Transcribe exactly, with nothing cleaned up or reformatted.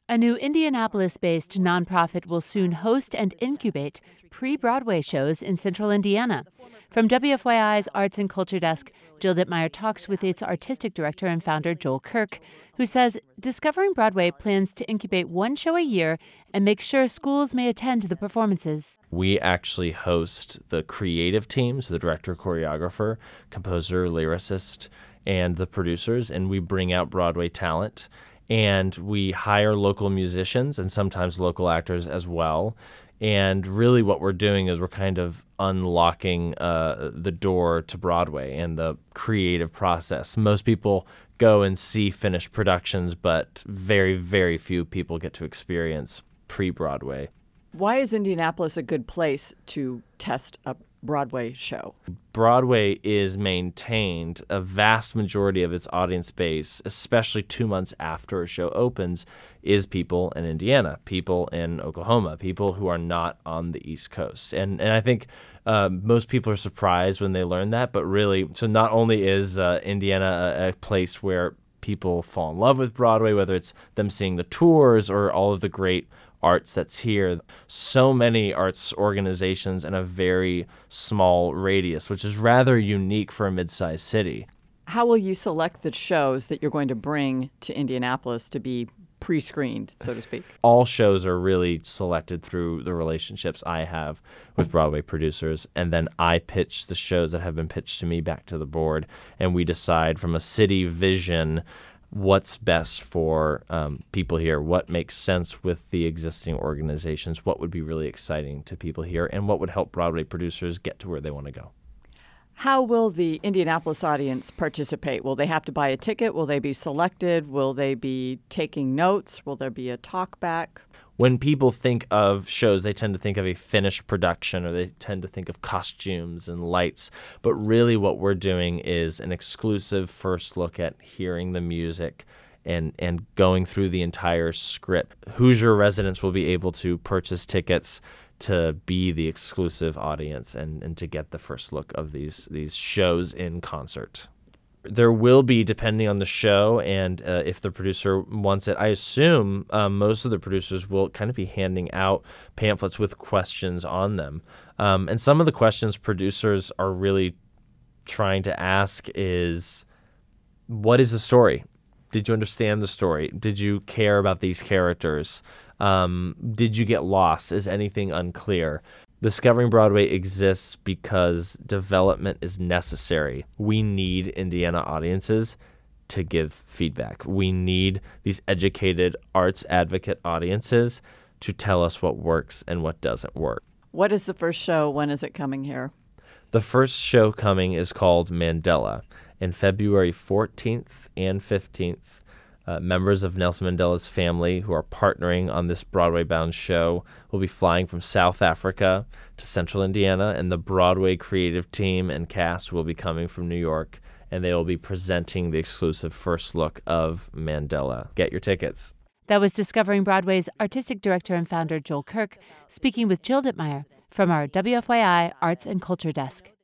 A new Indianapolis-based nonprofit will soon host and incubate pre-Broadway shows in central Indiana. From W F Y I's Arts and Culture Desk, Jill Dittmeyer talks with its artistic director and founder, Joel Kirk, who says Discovering Broadway plans to incubate one show a year and make sure schools may attend the performances. We actually host the creative teams, the director, choreographer, composer, lyricist, and the producers, and we bring out Broadway talent. And we hire local musicians and sometimes local actors as well. And really what we're doing is we're kind of unlocking uh, the door to Broadway and the creative process. Most people go and see finished productions, but very, very few people get to experience pre-Broadway. Why is Indianapolis a good place to test a Broadway show? Broadway is maintained a vast majority of its audience base, especially two months after a show opens, is people in Indiana, people in Oklahoma, people who are not on the East Coast. And and I think uh, most people are surprised when they learn that, but really, so not only is uh, Indiana a, a place where people fall in love with Broadway, whether it's them seeing the tours or all of the great arts that's here. So many arts organizations in a very small radius, which is rather unique for a mid-sized city. How will you select the shows that you're going to bring to Indianapolis to be pre-screened, so to speak? All shows are really selected through the relationships I have with Broadway producers, and then I pitch the shows that have been pitched to me back to the board, and we decide from a city vision what's best for um, people here, what makes sense with the existing organizations, what would be really exciting to people here, and what would help Broadway producers get to where they want to go. How will the Indianapolis audience participate? Will they have to buy a ticket? Will they be selected? Will they be taking notes? Will there be a talk back? When people think of shows, they tend to think of a finished production, or they tend to think of costumes and lights. But really what we're doing is an exclusive first look at hearing the music and, and going through the entire script. Hoosier residents will be able to purchase tickets to be the exclusive audience and, and to get the first look of these, these shows in concert. There will be, depending on the show and uh, if the producer wants it, I assume um, most of the producers will kind of be handing out pamphlets with questions on them. Um, and some of the questions producers are really trying to ask is, what is the story? Did you understand the story? Did you care about these characters? Um, did you get lost? Is anything unclear? Discovering Broadway exists because development is necessary. We need Indiana audiences to give feedback. We need these educated arts advocate audiences to tell us what works and what doesn't work. What is the first show? When is it coming here? The first show coming is called Mandela. In February fourteenth and fifteenth, Uh, members of Nelson Mandela's family who are partnering on this Broadway-bound show will be flying from South Africa to Central Indiana, and the Broadway creative team and cast will be coming from New York, and they will be presenting the exclusive first look of Mandela. Get your tickets. That was Discovering Broadway's artistic director and founder, Joel Kirk, speaking with Jill Dittmeyer from our W F Y I Arts and Culture Desk.